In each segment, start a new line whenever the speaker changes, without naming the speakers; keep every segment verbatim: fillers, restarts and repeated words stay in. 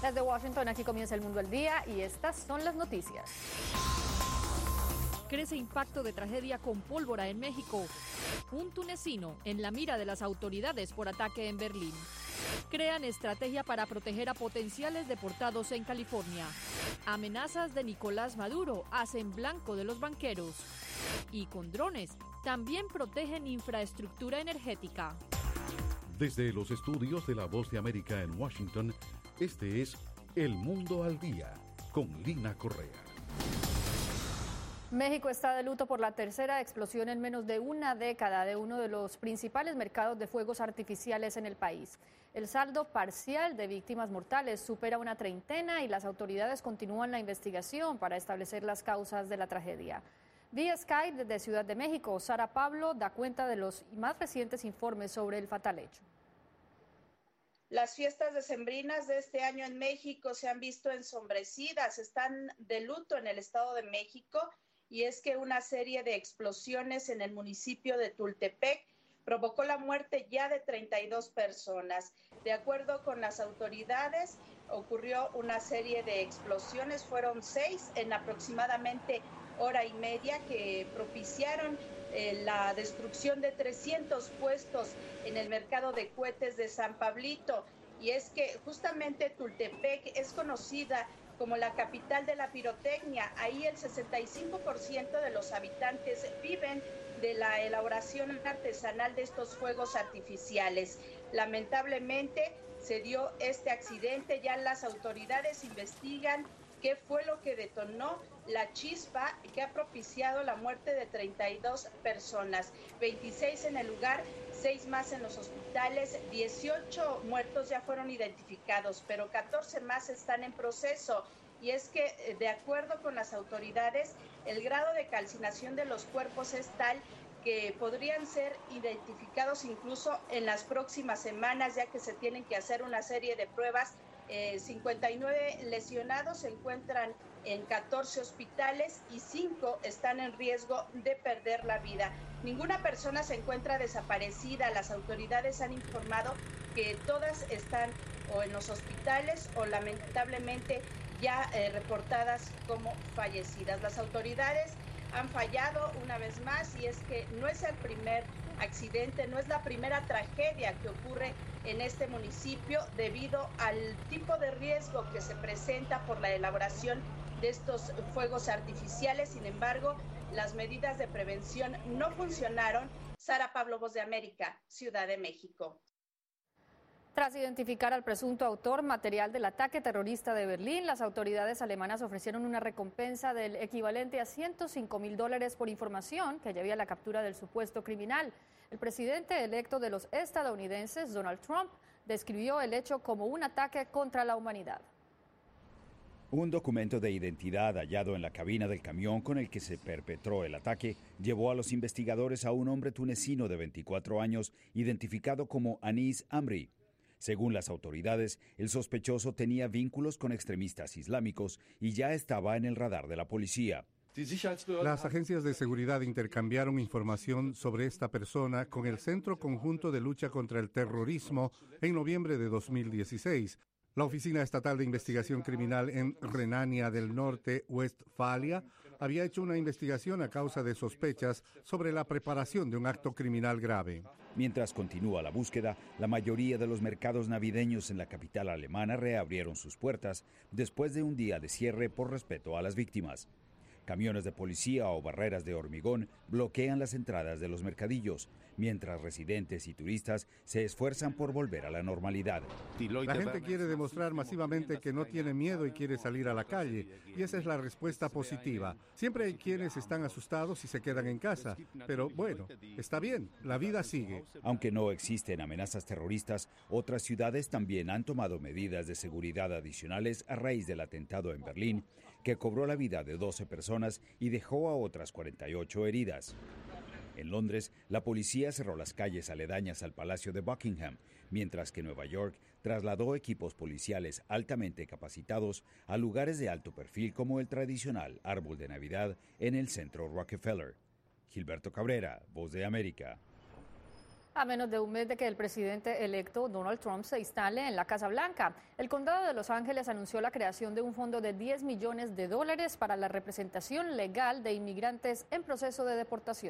Desde Washington, aquí comienza El Mundo al Día y estas son las noticias.
Crece impacto de tragedia con pólvora en México. Un tunecino en la mira de las autoridades por ataque en Berlín. Crean estrategia para proteger a potenciales deportados en California. Amenazas de Nicolás Maduro hacen blanco de los banqueros. Y con drones también protegen infraestructura energética.
Desde los estudios de La Voz de América en Washington, este es El Mundo al Día con Lina Correa.
México está de luto por la tercera explosión en menos de una década de uno de los principales mercados de fuegos artificiales en el país. El saldo parcial de víctimas mortales supera una treintena y las autoridades continúan la investigación para establecer las causas de la tragedia. Vía Skype desde Ciudad de México, Sara Pablo da cuenta de los más recientes informes sobre el fatal hecho.
Las fiestas decembrinas de este año en México se han visto ensombrecidas, están de luto en el Estado de México. Y es que una serie de explosiones en el municipio de Tultepec provocó la muerte ya de treinta y dos personas. De acuerdo con las autoridades, ocurrió una serie de explosiones, fueron seis en aproximadamente hora y media que propiciaron eh, la destrucción de trescientos puestos en el mercado de cohetes de San Pablito. Y es que justamente Tultepec es conocida como la capital de la pirotecnia. Ahí el sesenta y cinco por ciento de los habitantes viven de la elaboración artesanal de estos fuegos artificiales. Lamentablemente se dio este accidente, ya las autoridades investigan qué fue lo que detonó la chispa que ha propiciado la muerte de treinta y dos personas, veintiséis en el lugar, seis más en los hospitales, dieciocho muertos ya fueron identificados, pero catorce más están en proceso. Y es que, de acuerdo con las autoridades, el grado de calcinación de los cuerpos es tal que podrían ser identificados incluso en las próximas semanas, ya que se tienen que hacer una serie de pruebas. Eh, cincuenta y nueve lesionados se encuentran en catorce hospitales y cinco están en riesgo de perder la vida. Ninguna persona se encuentra desaparecida. Las autoridades han informado que todas están o en los hospitales o lamentablemente ya eh, reportadas como fallecidas. Las autoridades han fallado una vez más y es que no es el primer accidente, no es la primera tragedia que ocurre en este municipio debido al tipo de riesgo que se presenta por la elaboración de estos fuegos artificiales. Sin embargo, las medidas de prevención no funcionaron. Sara Pablo, Voz de América, Ciudad de México.
Tras identificar al presunto autor material del ataque terrorista de Berlín, las autoridades alemanas ofrecieron una recompensa del equivalente a ciento cinco mil dólares por información que lleve a la captura del supuesto criminal. El presidente electo de los estadounidenses, Donald Trump, describió el hecho como un ataque contra la humanidad.
Un documento de identidad hallado en la cabina del camión con el que se perpetró el ataque llevó a los investigadores a un hombre tunecino de veinticuatro años identificado como Anis Amri. Según las autoridades, el sospechoso tenía vínculos con extremistas islámicos y ya estaba en el radar de la policía.
Las agencias de seguridad intercambiaron información sobre esta persona con el Centro Conjunto de Lucha contra el Terrorismo en noviembre de dos mil dieciséis. La Oficina Estatal de Investigación Criminal en Renania del Norte, Westfalia, había hecho una investigación a causa de sospechas sobre la preparación de un acto criminal grave.
Mientras continúa la búsqueda, la mayoría de los mercados navideños en la capital alemana reabrieron sus puertas después de un día de cierre por respeto a las víctimas. Camiones de policía o barreras de hormigón bloquean las entradas de los mercadillos, mientras residentes y turistas se esfuerzan por volver a la normalidad.
La gente quiere demostrar masivamente que no tiene miedo y quiere salir a la calle, y esa es la respuesta positiva. Siempre hay quienes están asustados y se quedan en casa, pero bueno, está bien, la vida sigue.
Aunque no existen amenazas terroristas, otras ciudades también han tomado medidas de seguridad adicionales a raíz del atentado en Berlín, que cobró la vida de doce personas y dejó a otras cuarenta y ocho heridas. En Londres, la policía cerró las calles aledañas al Palacio de Buckingham, mientras que Nueva York trasladó equipos policiales altamente capacitados a lugares de alto perfil como el tradicional árbol de Navidad en el centro Rockefeller. Gilberto Cabrera, Voz de América.
A menos de un mes de que el presidente electo Donald Trump se instale en la Casa Blanca, el condado de Los Ángeles anunció la creación de un fondo de diez millones de dólares para la representación legal de inmigrantes en proceso de deportación.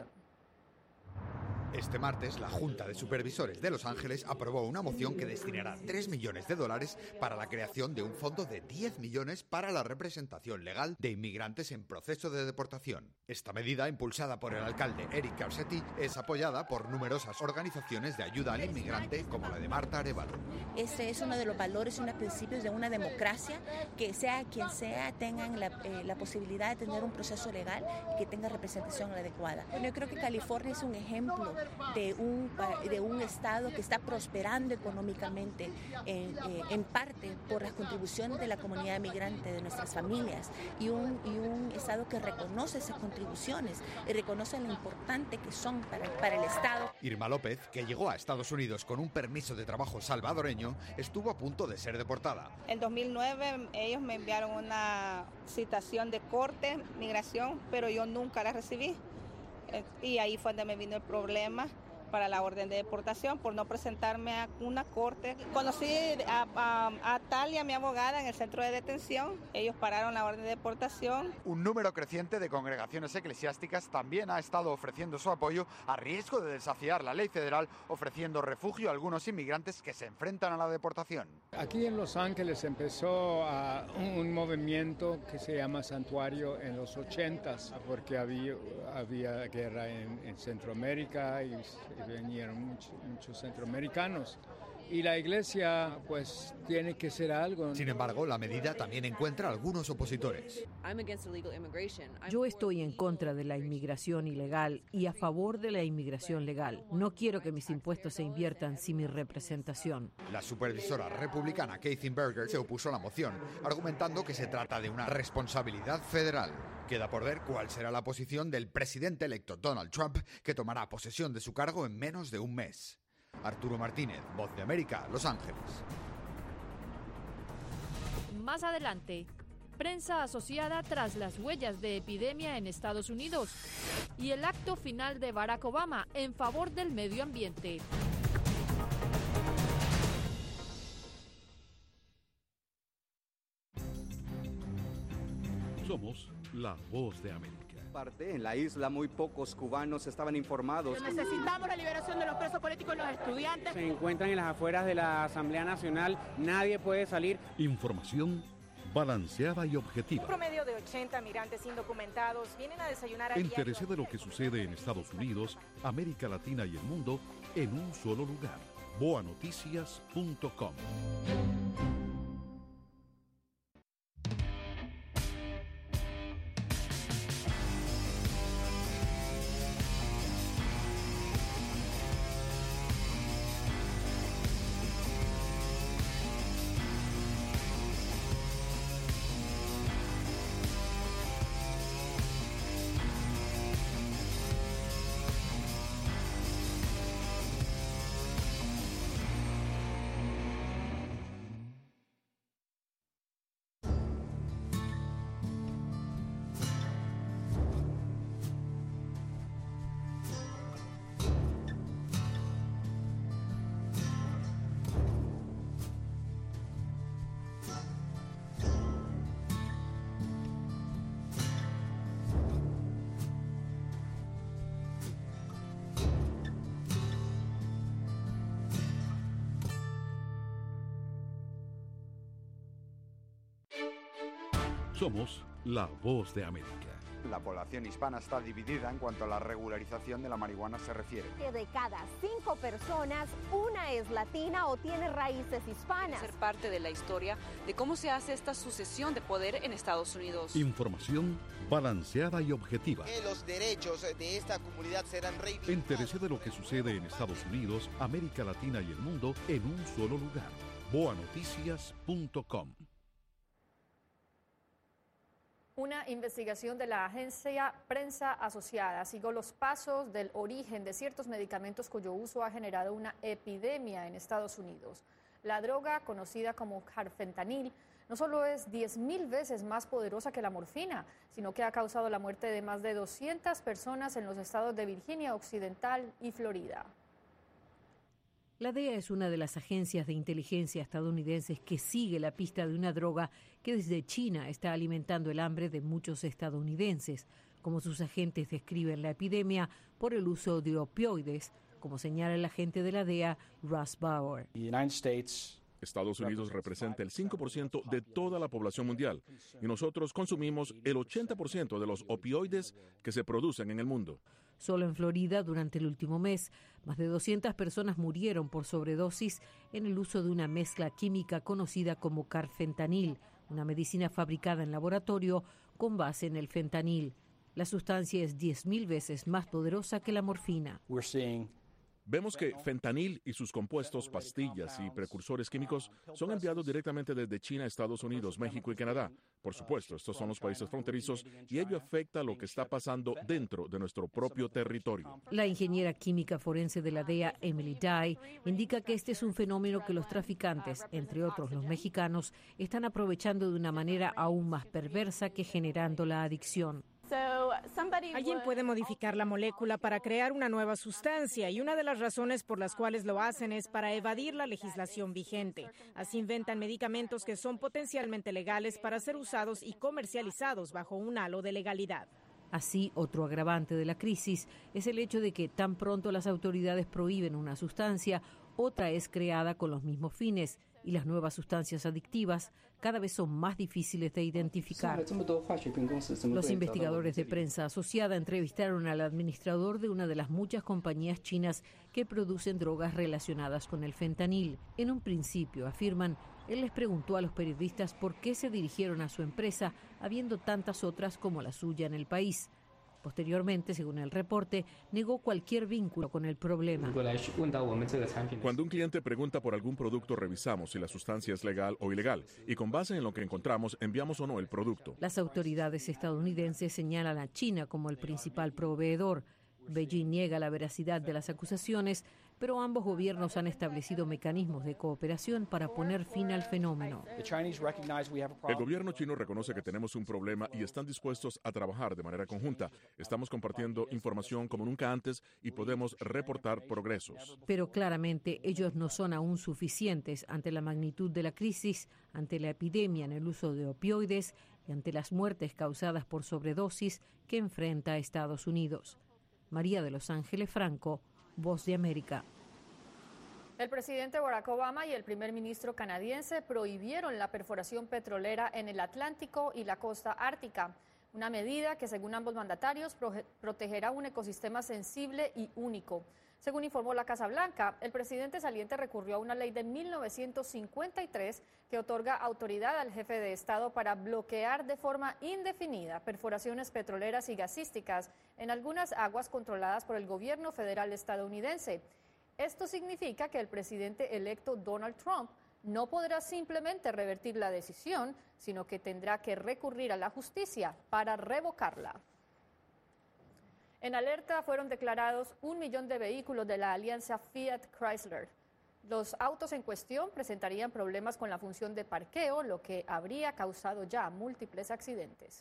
Este martes, la Junta de Supervisores de Los Ángeles aprobó una moción que destinará tres millones de dólares para la creación de un fondo de diez millones para la representación legal de inmigrantes en proceso de deportación. Esta medida, impulsada por el alcalde Eric Garcetti, es apoyada por numerosas organizaciones de ayuda al inmigrante como la de Marta Arévalo.
Este es uno de los valores y unos principios de una democracia, que sea quien sea, tengan la, eh, la posibilidad de tener un proceso legal y que tenga representación adecuada. Bueno, yo creo que California es un ejemplo de un, de un estado que está prosperando económicamente en, eh, en parte por las contribuciones de la comunidad migrante, de nuestras familias, y un, y un estado que reconoce esas contribuciones y reconoce lo importante que son para, para el estado.
Irma López, que llegó a Estados Unidos con un permiso de trabajo salvadoreño, estuvo a punto de ser deportada.
En dos mil nueve ellos me enviaron una citación de corte, migración, pero yo nunca la recibí. Y ahí fue donde me vino el problema para la orden de deportación por no presentarme a una corte. Conocí a, a, a Talia, mi abogada, en el centro de detención. Ellos pararon la orden de deportación.
Un número creciente de congregaciones eclesiásticas también ha estado ofreciendo su apoyo a riesgo de desafiar la ley federal, ofreciendo refugio a algunos inmigrantes que se enfrentan a la deportación.
Aquí en Los Ángeles empezó a un movimiento que se llama Santuario en los ochentas, porque había, había guerra en, en Centroamérica y venían muchos, muchos centroamericanos y la iglesia pues tiene que ser algo.
Sin embargo, la medida también encuentra algunos opositores.
Yo estoy en contra de la inmigración ilegal y a favor de la inmigración legal. No quiero que mis impuestos se inviertan sin mi representación.
La supervisora republicana Kathy Berger se opuso a la moción, argumentando que se trata de una responsabilidad federal. Queda por ver cuál será la posición del presidente electo Donald Trump, que tomará posesión de su cargo en menos de un mes. Arturo Martínez, Voz de América, Los Ángeles.
Más adelante, prensa asociada tras las huellas de epidemia en Estados Unidos y el acto final de Barack Obama en favor del medio ambiente.
Somos la Voz de América.
En la isla muy pocos cubanos estaban informados.
Necesitamos la liberación de los presos políticos y los estudiantes.
Se encuentran en las afueras de la Asamblea Nacional, nadie puede salir.
Información balanceada y objetiva.
Un promedio de ochenta migrantes indocumentados vienen a desayunar a
Entérese de lo que sucede en Estados Unidos, América Latina y el mundo en un solo lugar. boa noticias punto com. Somos la Voz de América.
La población hispana está dividida en cuanto a la regularización de la marihuana se refiere.
Que de cada cinco personas, una es latina o tiene raíces hispanas.
Ser parte de la historia de cómo se hace esta sucesión de poder en Estados Unidos.
Información balanceada y objetiva.
Que los derechos de esta comunidad serán reivindicados.
Entérese de lo que sucede en Estados Unidos, América Latina y el mundo en un solo lugar. boa noticias punto com.
Una investigación de la agencia Prensa Asociada siguió los pasos del origen de ciertos medicamentos cuyo uso ha generado una epidemia en Estados Unidos. La droga, conocida como carfentanil, no solo es diez mil veces más poderosa que la morfina, sino que ha causado la muerte de más de doscientas personas en los estados de Virginia Occidental y Florida.
La D E A es una de las agencias de inteligencia estadounidenses que sigue la pista de una droga que desde China está alimentando el hambre de muchos estadounidenses, como sus agentes describen la epidemia por el uso de opioides, como señala el agente de la D E A, Russ Bauer.
Estados Unidos representa el cinco por ciento de toda la población mundial y nosotros consumimos el ochenta por ciento de los opioides que se producen en el mundo.
Solo en Florida, durante el último mes, más de doscientas personas murieron por sobredosis en el uso de una mezcla química conocida como carfentanil, una medicina fabricada en laboratorio con base en el fentanil. La sustancia es diez mil veces más poderosa que la morfina.
Vemos que fentanil y sus compuestos, pastillas y precursores químicos son enviados directamente desde China a Estados Unidos, México y Canadá. Por supuesto, estos son los países fronterizos y ello afecta lo que está pasando dentro de nuestro propio territorio.
La ingeniera química forense de la D E A, Emily Dye, indica que este es un fenómeno que los traficantes, entre otros los mexicanos, están aprovechando de una manera aún más perversa que generando la adicción.
Alguien puede modificar la molécula para crear una nueva sustancia y una de las razones por las cuales lo hacen es para evadir la legislación vigente. Así inventan medicamentos que son potencialmente legales para ser usados y comercializados bajo un halo de legalidad.
Así, otro agravante de la crisis es el hecho de que tan pronto las autoridades prohíben una sustancia, otra es creada con los mismos fines, y las nuevas sustancias adictivas cada vez son más difíciles de identificar. Los investigadores de Prensa Asociada entrevistaron al administrador de una de las muchas compañías chinas que producen drogas relacionadas con el fentanil. En un principio, afirman, él les preguntó a los periodistas por qué se dirigieron a su empresa, habiendo tantas otras como la suya en el país. Posteriormente, según el reporte, negó cualquier vínculo con el problema.
Cuando un cliente pregunta por algún producto, revisamos si la sustancia es legal o ilegal y con base en lo que encontramos, enviamos o no el producto.
Las autoridades estadounidenses señalan a China como el principal proveedor. Beijing niega la veracidad de las acusaciones, pero ambos gobiernos han establecido mecanismos de cooperación para poner fin al fenómeno.
El gobierno chino reconoce que tenemos un problema y están dispuestos a trabajar de manera conjunta. Estamos compartiendo información como nunca antes y podemos reportar progresos.
Pero claramente ellos no son aún suficientes ante la magnitud de la crisis, ante la epidemia en el uso de opioides y ante las muertes causadas por sobredosis que enfrenta a Estados Unidos. María de Los Ángeles Franco, Voz de América.
El presidente Barack Obama y el primer ministro canadiense prohibieron la perforación petrolera en el Atlántico y la costa ártica, una medida que, según ambos mandatarios, protegerá un ecosistema sensible y único. Según informó la Casa Blanca, el presidente saliente recurrió a una ley de mil novecientos cincuenta y tres que otorga autoridad al jefe de Estado para bloquear de forma indefinida perforaciones petroleras y gasísticas en algunas aguas controladas por el gobierno federal estadounidense. Esto significa que el presidente electo Donald Trump no podrá simplemente revertir la decisión, sino que tendrá que recurrir a la justicia para revocarla. En alerta fueron declarados un millón de vehículos de la alianza Fiat Chrysler. Los autos en cuestión presentarían problemas con la función de parqueo, lo que habría causado ya múltiples accidentes.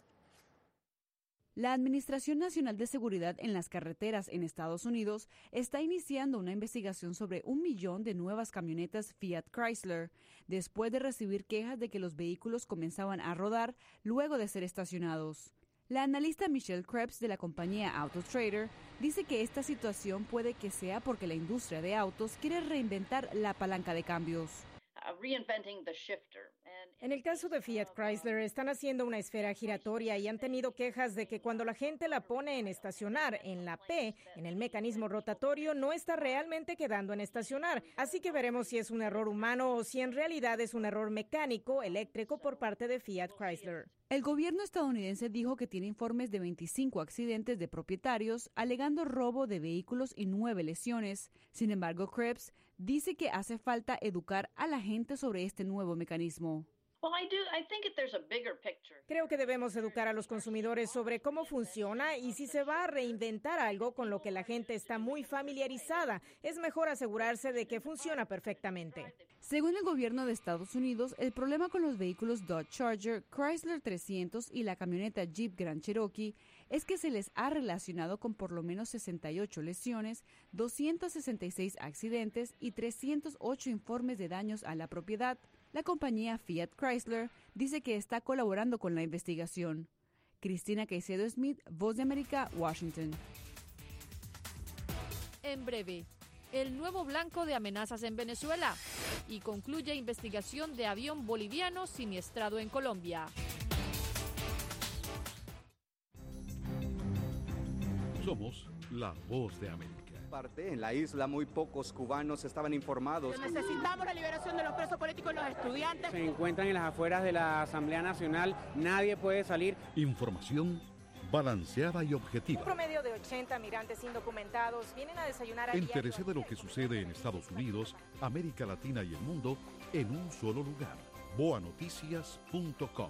La Administración Nacional de Seguridad en las Carreteras en Estados Unidos está iniciando una investigación sobre un millón de nuevas camionetas Fiat Chrysler, después de recibir quejas de que los vehículos comenzaban a rodar luego de ser estacionados. La analista Michelle Krebs de la compañía AutoTrader dice que esta situación puede que sea porque la industria de autos quiere reinventar la palanca de cambios.
En el caso de Fiat Chrysler, están haciendo una esfera giratoria y han tenido quejas de que cuando la gente la pone en estacionar en la P, en el mecanismo rotatorio, no está realmente quedando en estacionar. Así que veremos si es un error humano o si en realidad es un error mecánico eléctrico por parte de Fiat Chrysler.
El gobierno estadounidense dijo que tiene informes de veinticinco accidentes de propietarios alegando robo de vehículos y nueve lesiones. Sin embargo, Krebs dice que hace falta educar a la gente sobre este nuevo mecanismo.
Creo que debemos educar a los consumidores sobre cómo funciona y si se va a reinventar algo con lo que la gente está muy familiarizada, es mejor asegurarse de que funciona perfectamente.
Según el gobierno de Estados Unidos, el problema con los vehículos Dodge Charger, Chrysler trescientos y la camioneta Jeep Grand Cherokee es que se les ha relacionado con por lo menos sesenta y ocho lesiones, doscientos sesenta y seis accidentes y trescientos ocho informes de daños a la propiedad. La compañía Fiat Chrysler dice que está colaborando con la investigación. Cristina Caicedo Smith, Voz de América, Washington.
En breve, el nuevo blanco de amenazas en Venezuela y concluye investigación de avión boliviano siniestrado en Colombia.
Somos la Voz de América.
En la isla muy pocos cubanos estaban informados.
Necesitamos la liberación de los presos políticos y los estudiantes.
Se encuentran en las afueras de la Asamblea Nacional, nadie puede salir.
Información balanceada y objetiva.
Un promedio de ochenta migrantes indocumentados vienen a desayunar a
Entérese de lo que sucede en Estados Unidos, América Latina y el mundo en un solo lugar. boa noticias punto com.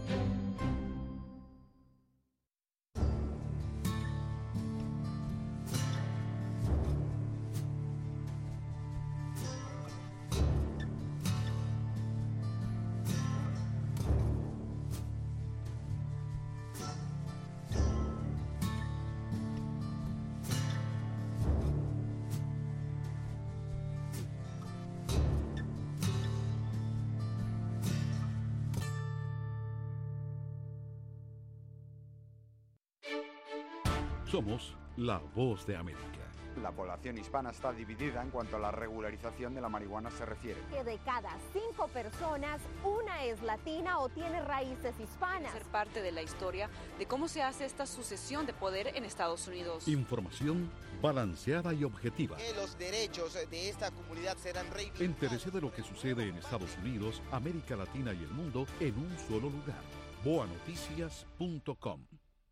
Somos la Voz de América.
La población hispana está dividida en cuanto a la regularización de la marihuana se refiere.
Que de cada cinco personas, una es latina o tiene raíces hispanas.
Ser parte de la historia de cómo se hace esta sucesión de poder en Estados Unidos.
Información balanceada y objetiva.
Que los derechos de esta comunidad serán reivindicados.
Entérese de lo que sucede en Estados Unidos, América Latina y el mundo en un solo lugar. boa noticias punto com.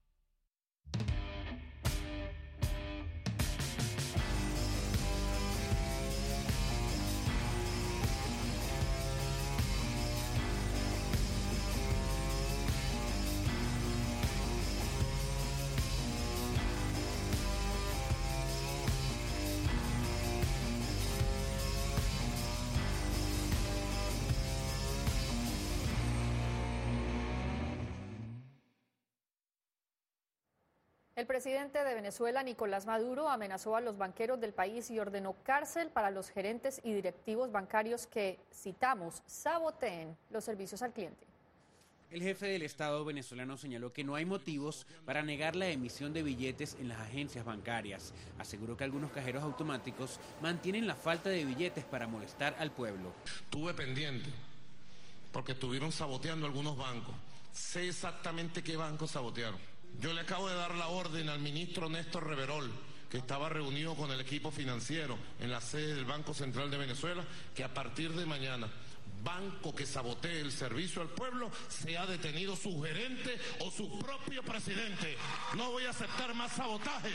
El presidente de Venezuela, Nicolás Maduro, amenazó a los banqueros del país y ordenó cárcel para los gerentes y directivos bancarios que, citamos, saboteen los servicios al cliente.
El jefe del Estado venezolano señaló que no hay motivos para negar la emisión de billetes en las agencias bancarias. Aseguró que algunos cajeros automáticos mantienen la falta de billetes para molestar al pueblo.
Estuve pendiente porque estuvieron saboteando algunos bancos. Sé exactamente qué bancos sabotearon. Yo le acabo de dar la orden al ministro Néstor Reverol, que estaba reunido con el equipo financiero en la sede del Banco Central de Venezuela, que a partir de mañana, banco que sabotee el servicio al pueblo, sea detenido su gerente o su propio presidente. No voy a aceptar más sabotaje.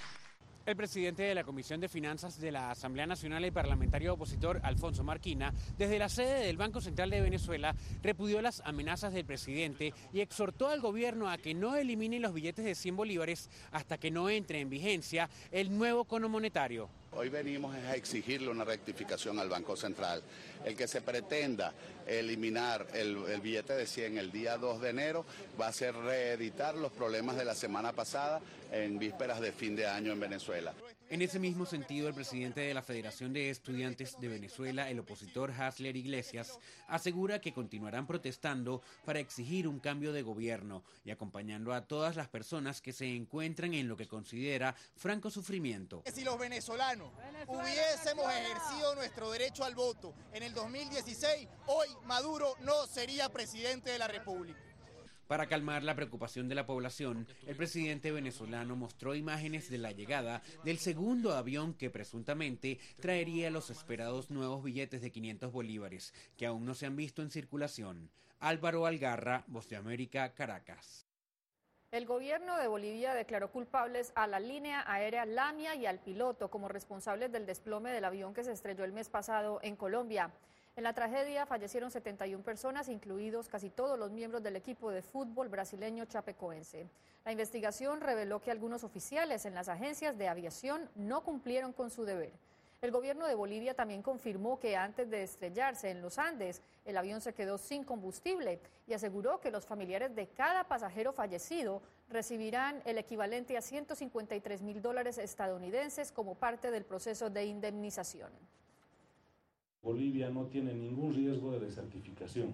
El presidente de la Comisión de Finanzas de la Asamblea Nacional y parlamentario opositor, Alfonso Marquina, desde la sede del Banco Central de Venezuela, repudió las amenazas del presidente y exhortó al gobierno a que no elimine los billetes de cien bolívares hasta que no entre en vigencia el nuevo cono monetario.
Hoy venimos a exigirle una rectificación al Banco Central. El que se pretenda eliminar el, el billete de cien el día dos de enero va a ser reeditar los problemas de la semana pasada en vísperas de fin de año en Venezuela.
En ese mismo sentido, el presidente de la Federación de Estudiantes de Venezuela, el opositor Hasler Iglesias, asegura que continuarán protestando para exigir un cambio de gobierno y acompañando a todas las personas que se encuentran en lo que considera franco sufrimiento.
Si los venezolanos hubiésemos ejercido nuestro derecho al voto en el dos mil dieciséis, hoy Maduro no sería presidente de la República.
Para calmar la preocupación de la población, el presidente venezolano mostró imágenes de la llegada del segundo avión que presuntamente traería los esperados nuevos billetes de quinientos bolívares, que aún no se han visto en circulación. Álvaro Algarra, Voz de América, Caracas.
El gobierno de Bolivia declaró culpables a la línea aérea Lamia y al piloto como responsables del desplome del avión que se estrelló el mes pasado en Colombia. En la tragedia fallecieron setenta y una personas, incluidos casi todos los miembros del equipo de fútbol brasileño chapecoense. La investigación reveló que algunos oficiales en las agencias de aviación no cumplieron con su deber. El gobierno de Bolivia también confirmó que antes de estrellarse en los Andes, el avión se quedó sin combustible y aseguró que los familiares de cada pasajero fallecido recibirán el equivalente a ciento cincuenta y tres mil dólares estadounidenses como parte del proceso de indemnización.
Bolivia no tiene ningún riesgo de desertificación.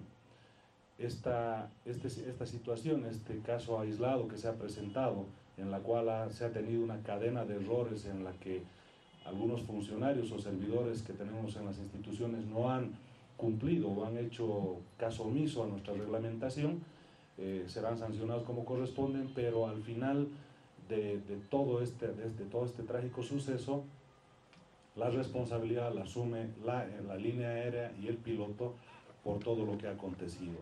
Esta, este, esta situación, este caso aislado que se ha presentado, en la cual ha, se ha tenido una cadena de errores en la que algunos funcionarios o servidores que tenemos en las instituciones no han cumplido o han hecho caso omiso a nuestra reglamentación, eh, serán sancionados como corresponden, pero al final de, de, todo este, de, de todo este trágico suceso, la responsabilidad la asume la, la línea aérea y el piloto por todo lo que ha acontecido.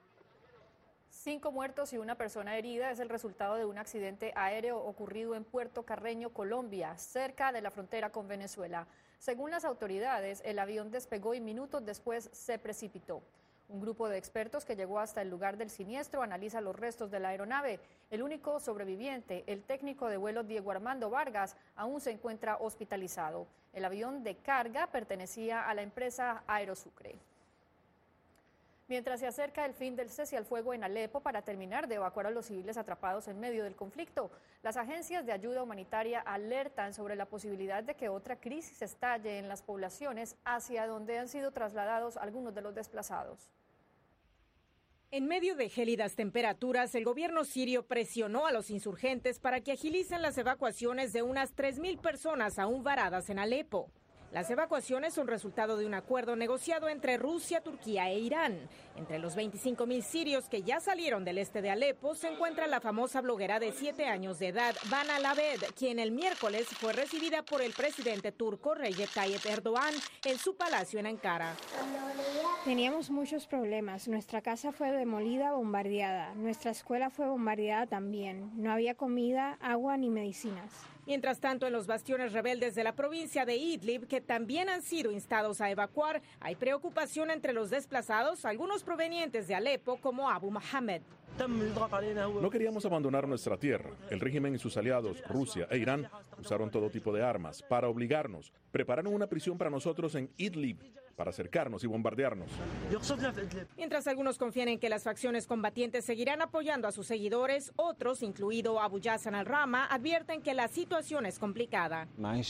Cinco muertos y una persona herida es el resultado de un accidente aéreo ocurrido en Puerto Carreño, Colombia, cerca de la frontera con Venezuela. Según las autoridades, el avión despegó y minutos después se precipitó. Un grupo de expertos que llegó hasta el lugar del siniestro analiza los restos de la aeronave. El único sobreviviente, el técnico de vuelo Diego Armando Vargas, aún se encuentra hospitalizado. El avión de carga pertenecía a la empresa Aerosucre. Mientras se acerca el fin del cese al fuego en Alepo para terminar de evacuar a los civiles atrapados en medio del conflicto, las agencias de ayuda humanitaria alertan sobre la posibilidad de que otra crisis estalle en las poblaciones hacia donde han sido trasladados algunos de los desplazados.
En medio de gélidas temperaturas, el gobierno sirio presionó a los insurgentes para que agilicen las evacuaciones de unas tres mil personas aún varadas en Alepo. Las evacuaciones son resultado de un acuerdo negociado entre Rusia, Turquía e Irán. Entre los veinticinco mil sirios que ya salieron del este de Alepo se encuentra la famosa bloguera de siete años de edad, Bana Labed, quien el miércoles fue recibida por el presidente turco Recep Tayyip Erdogan en su palacio en Ankara.
Teníamos muchos problemas. Nuestra casa fue demolida, bombardeada. Nuestra escuela fue bombardeada también. No había comida, agua ni medicinas.
Mientras tanto, en los bastiones rebeldes de la provincia de Idlib, que también han sido instados a evacuar, hay preocupación entre los desplazados, algunos provenientes de Alepo, como Abu Mohammed.
No queríamos abandonar nuestra tierra. El régimen y sus aliados, Rusia e Irán, usaron todo tipo de armas para obligarnos. Prepararon una prisión para nosotros en Idlib, para acercarnos y bombardearnos.
Mientras algunos confían en que las facciones combatientes seguirán apoyando a sus seguidores, otros, incluido Abu Yassan al-Rama, advierten que la situación es complicada.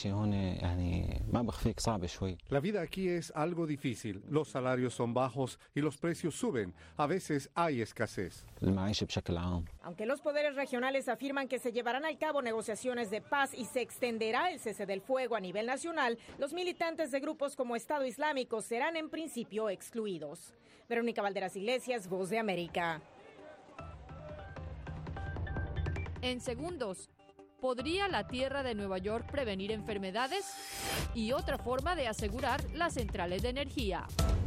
La vida aquí es algo difícil. Los salarios son bajos y los precios suben. A veces hay escasez.
Aunque los poderes regionales afirman que se llevarán a cabo negociaciones de paz y se extenderá el cese del fuego a nivel nacional, los militantes de grupos como Estado Islámico serán en principio excluidos. Verónica Valderas Iglesias, Voz de América.
En segundos, ¿podría la tierra de Nueva York prevenir enfermedades? Y otra forma de asegurar las centrales de energía.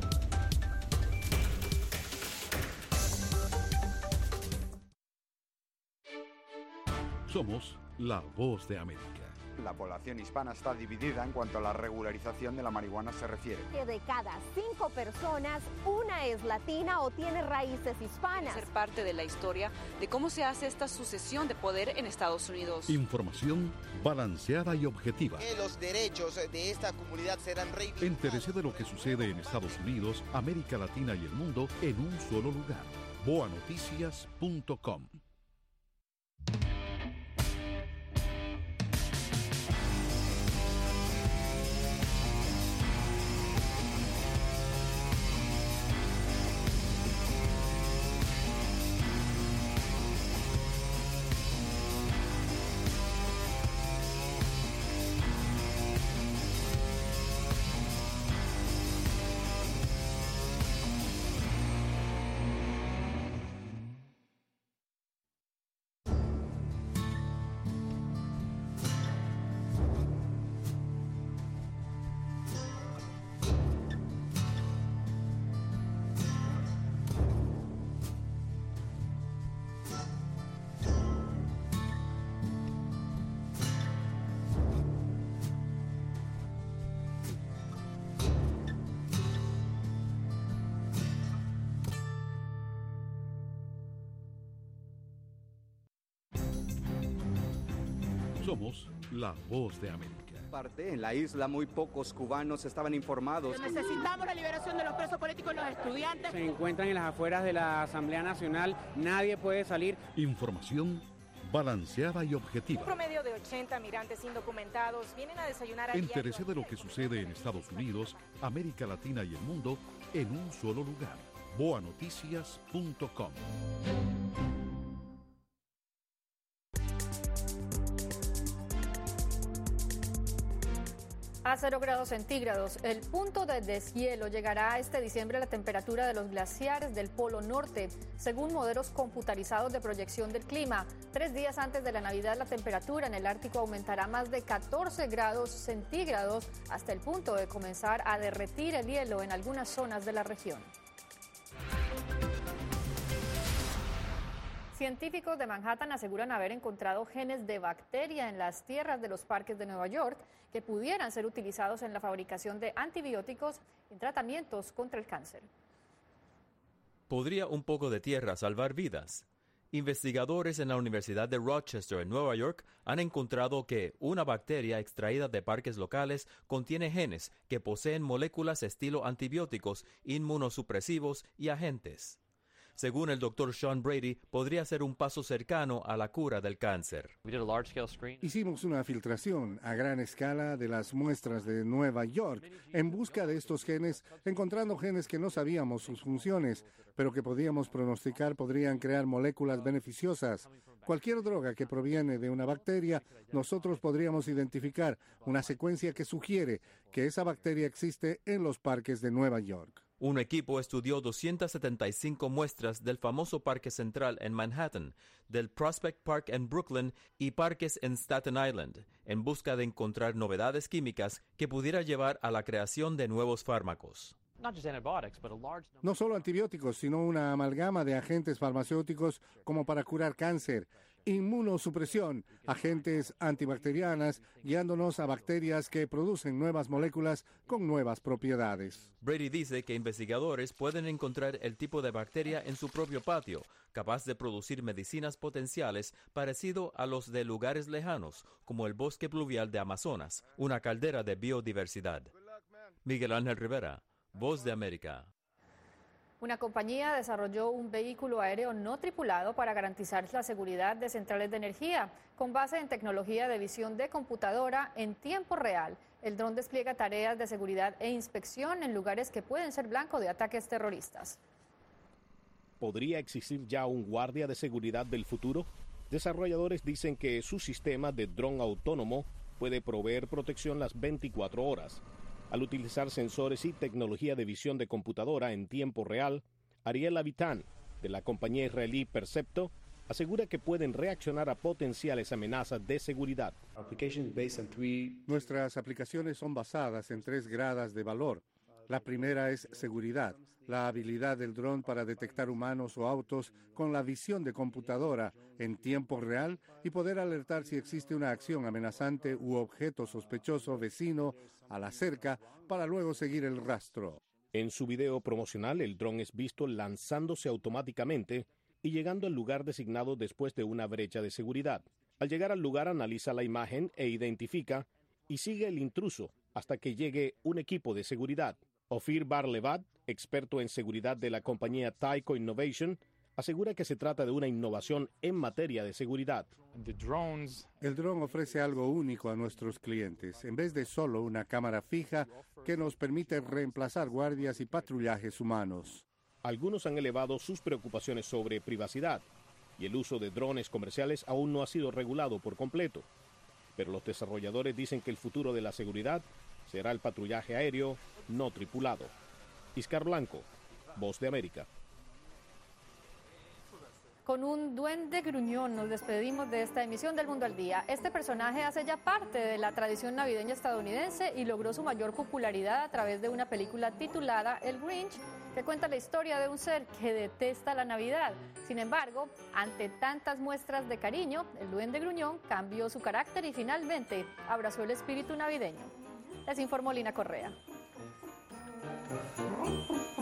Somos la Voz de América.
La población hispana está dividida en cuanto a la regularización de la marihuana se refiere.
Que de cada cinco personas, una es latina o tiene raíces hispanas.
Ser parte de la historia de cómo se hace esta sucesión de poder en Estados Unidos.
Información balanceada y objetiva.
Que los derechos de esta comunidad serán reivindicados.
Entérese de lo que sucede en Estados Unidos, América Latina y el mundo en un solo lugar. boa noticias punto com Somos la voz de América.
En la isla muy pocos cubanos estaban informados.
Necesitamos la liberación de los presos políticos y los estudiantes.
Se encuentran en las afueras de la Asamblea Nacional, nadie puede salir.
Información balanceada y objetiva.
Un promedio de ochenta migrantes indocumentados vienen a desayunar a
Entérese de lo que sucede en Estados Unidos, América Latina y el mundo en un solo lugar. boa noticias punto com.
A cero grados centígrados, el punto de deshielo llegará este diciembre a la temperatura de los glaciares del Polo Norte, según modelos computarizados de proyección del clima. Tres días antes de la Navidad, la temperatura en el Ártico aumentará más de catorce grados centígrados hasta el punto de comenzar a derretir el hielo en algunas zonas de la región. Científicos de Manhattan aseguran haber encontrado genes de bacteria en las tierras de los parques de Nueva York que pudieran ser utilizados en la fabricación de antibióticos y tratamientos contra el cáncer.
¿Podría un poco de tierra salvar vidas? Investigadores en la Universidad de Rochester, en Nueva York, han encontrado que una bacteria extraída de parques locales contiene genes que poseen moléculas estilo antibióticos, inmunosupresivos y agentes. Según el doctor Sean Brady, podría ser un paso cercano a la cura del cáncer.
Hicimos una filtración a gran escala de las muestras de Nueva York en busca de estos genes, encontrando genes que no sabíamos sus funciones, pero que podíamos pronosticar podrían crear moléculas beneficiosas. Cualquier droga que proviene de una bacteria, nosotros podríamos identificar una secuencia que sugiere que esa bacteria existe en los parques de Nueva York.
Un equipo estudió doscientas setenta y cinco muestras del famoso Parque Central en Manhattan, del Prospect Park en Brooklyn y parques en Staten Island, en busca de encontrar novedades químicas que pudiera llevar a la creación de nuevos fármacos.
No solo antibióticos, sino una amalgama de agentes farmacéuticos como para curar cáncer, inmunosupresión, agentes antibacterianas, guiándonos a bacterias que producen nuevas moléculas con nuevas propiedades.
Brady dice que investigadores pueden encontrar el tipo de bacteria en su propio patio, capaz de producir medicinas potenciales parecido a los de lugares lejanos, como el bosque pluvial de Amazonas, una caldera de biodiversidad. Miguel Ángel Rivera, Voz de América.
Una compañía desarrolló un vehículo aéreo no tripulado para garantizar la seguridad de centrales de energía. Con base en tecnología de visión de computadora en tiempo real, el dron despliega tareas de seguridad e inspección en lugares que pueden ser blanco de ataques terroristas.
¿Podría existir ya un guardia de seguridad del futuro? Desarrolladores dicen que su sistema de dron autónomo puede proveer protección las veinticuatro horas. Al utilizar sensores y tecnología de visión de computadora en tiempo real, Ariel Avitan, de la compañía israelí Percepto, asegura que pueden reaccionar a potenciales amenazas de seguridad.
Nuestras aplicaciones son basadas en tres gradas de valor. La primera es seguridad, la habilidad del dron para detectar humanos o autos con la visión de computadora en tiempo real y poder alertar si existe una acción amenazante u objeto sospechoso vecino a la cerca para luego seguir el rastro.
En su video promocional, el dron es visto lanzándose automáticamente y llegando al lugar designado después de una brecha de seguridad. Al llegar al lugar, analiza la imagen e identifica y sigue el intruso hasta que llegue un equipo de seguridad. Ofir Bar-Levad, experto en seguridad de la compañía Tyco Innovation, asegura que se trata de una innovación en materia de seguridad.
El dron ofrece algo único a nuestros clientes. En vez de solo una cámara fija que nos permite reemplazar guardias y patrullajes humanos.
Algunos han elevado sus preocupaciones sobre privacidad y el uso de drones comerciales aún no ha sido regulado por completo. Pero los desarrolladores dicen que el futuro de la seguridad será el patrullaje aéreo no tripulado. Iscar Blanco, Voz de América.
Con un duende gruñón nos despedimos de esta emisión del Mundo al Día. Este personaje hace ya parte de la tradición navideña estadounidense y logró su mayor popularidad a través de una película titulada El Grinch, que cuenta la historia de un ser que detesta la Navidad. Sin embargo, ante tantas muestras de cariño, el duende gruñón cambió su carácter y finalmente abrazó el espíritu navideño. Les informó Lina Correa.